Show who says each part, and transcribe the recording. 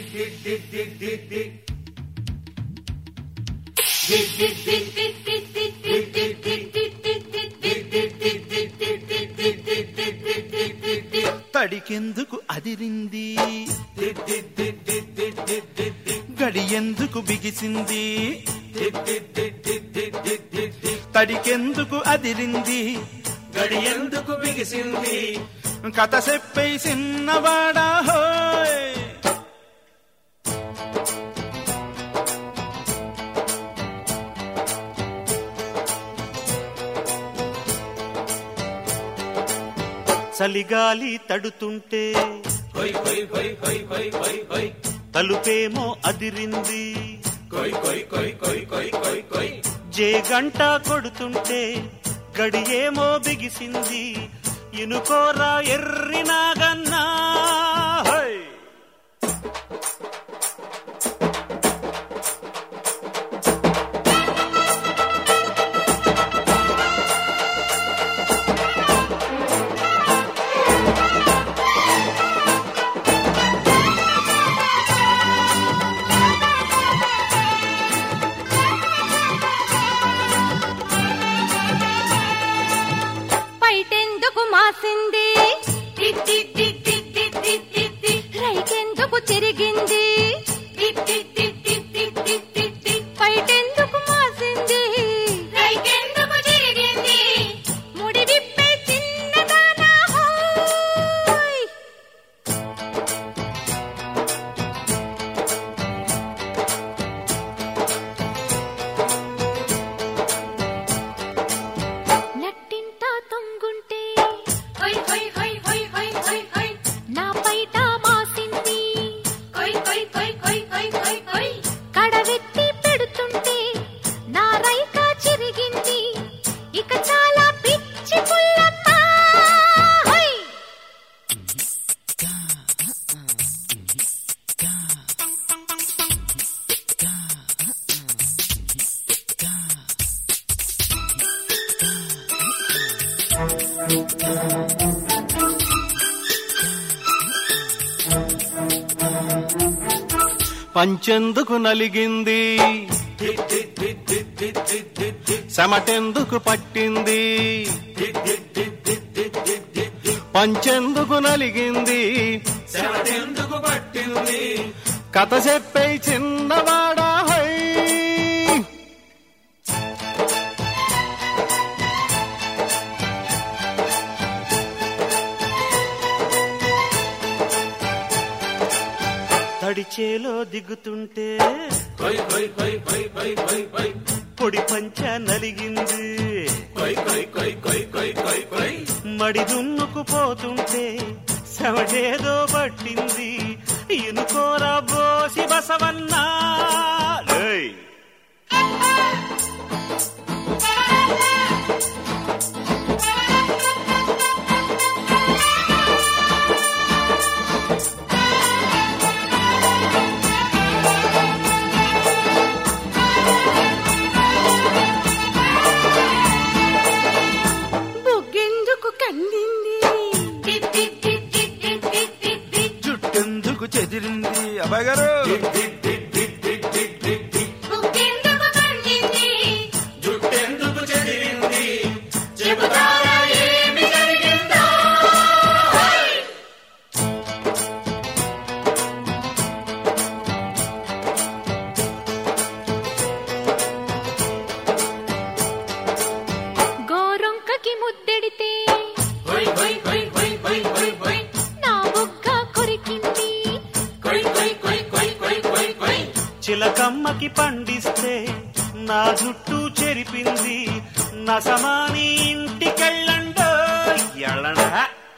Speaker 1: తడికెందుకు అదిరింది, గడియెందుకు బిగిసింది, తడికెందుకు అదిరింది,
Speaker 2: గడియెందుకు బిగిసింది,
Speaker 1: కథ చెప్పే చిన్నవాడా హోయ్. చలిగాలి తడుతుంటే
Speaker 2: హొయ్ హొయ్ హొయ్ హొయ్ హొయ్ హొయ్ హొయ్,
Speaker 1: తలుపేమో అదిరింది,
Speaker 2: కొయ్ కొయ్ కొయ్ కొయ్ కొయ్ కొయ్ కొయ్,
Speaker 1: జే గంట కొడుతుంటే గడియేమో బిగిసింది, ఇనుకోరా ఎర్రి నాగన్నా హోయ్.
Speaker 3: పైటెందుకు మాసింది, రైకెందుకు తిరిగింది, పైటెందుకు మాసింది, రైకెందుకు తిరిగింది, ముడి విప్పే చిన్నదానా హోయ్. నట్టింట తొంగుంటే హొయ్ హొయ్ హొయ్ హొయ్ హొయ్ హొయ్ హొయ్, నా పైట మాసింది, కొయ్ కొయ్ కొయ్ కొయ్ కొయ్ కొయ్ కొయ్, కడవెత్తి పెడుతుంటే నా రైక చిరిగింది, ఇక చాలా పిచ్చి పుల్లమ్మ హొయ్.
Speaker 1: పంచెందుకు నలిగింది, చెమటెందుకు పట్టింది, పంచెందుకు నలిగింది,
Speaker 2: చెమటెందుకు పట్టింది,
Speaker 1: కథ చెప్పే చిన్నవాడా హై. తడిచేలో దిగుతుంటే
Speaker 2: కొయ్ కొయ్ కొయ్ కొయ్ కొయ్ కొయ్ కొయ్,
Speaker 1: పొడి పంచ నలిగింది,
Speaker 2: కొయ్ కొయ్ కొయ్ కొయ్ కొయ్ కొయ్ కొయ్,
Speaker 1: మడి దున్నుకుపోతుంటే శవడేదో పట్టింది, ఇనుకోరా బోసి బసవన్నా ఏయ్.
Speaker 3: బుగ్గెందుకు కందింది,
Speaker 1: జుట్టెందుకు చెదిరింది, అబ్బాయి గారు
Speaker 3: బుగ్గెందుకు కందింది,
Speaker 2: జుట్టెందుకు చెదిరింది, చెబుతారా ఏమి జరిగిందో.
Speaker 3: గోరొంకకి ముద్దెడితే
Speaker 2: హొయ్ హొయ్ హొయ్ హొయ్ హొయ్ హొయ్ హొయ్,
Speaker 3: నా బుగ్గ కొరికింది,
Speaker 2: కొయ్ కొయ్ కొయ్ కొయ్ కొయ్ కొయ్ కొయ్,
Speaker 1: చిలకమ్మకి పండిస్తే నా జుట్టు చెరిపింది, నసమాని ఇంటికెళ్ళండో ఎళ్ళండ